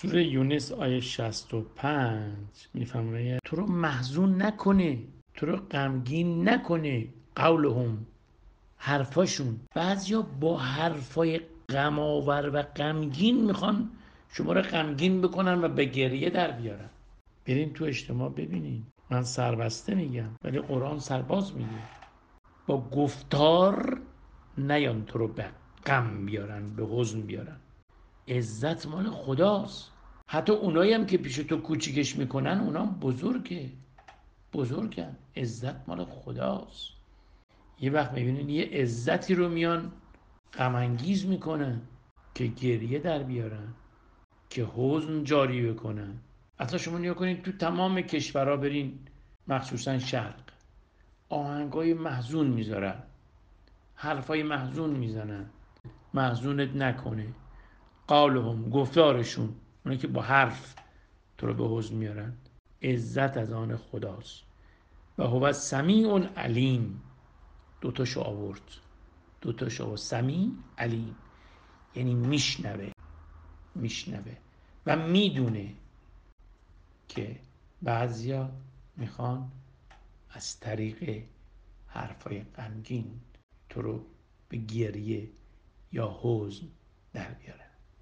سوره یونس آیه 65 میفرماید تو رو محزون نکنه، تو رو غمگین نکنه قولهم، حرفاشون. بعضیا با حرفای غم آور و غمگین میخوان شما رو غمگین بکنن و به گریه در بیارن. برین تو اجتماع ببینین، من سربسته میگم ولی قرآن سرباز میگه، با گفتار نیان تو رو به غم بیارن، به حزن بیارن. عزت مال خداست. حتی اونایی هم که پیش تو کوچیکش میکنن اونا بزرگن. عزت مال خداست. یه وقت میبینین یه عزتی رو میان غم انگیز میکنن که گریه در بیارن، که حزن جاری بکنن. اصلا شما نیا کنین تو تمام کشورها برین، مخصوصا شرق، آهنگای محزون میذارن، حرفای محزون میزنن، محزونت نکنه قولهم، گفتارشون، اونایی که با حرف تو رو به حزن میارن. عزت از آن خداست و هو سمیع علیم. دوتاشو آورد، سمیع علیم، یعنی میشنوه و میدونه که بعضیا میخوان از طریق حرفای غمگین تو رو به گریه یا حزن در بیارن.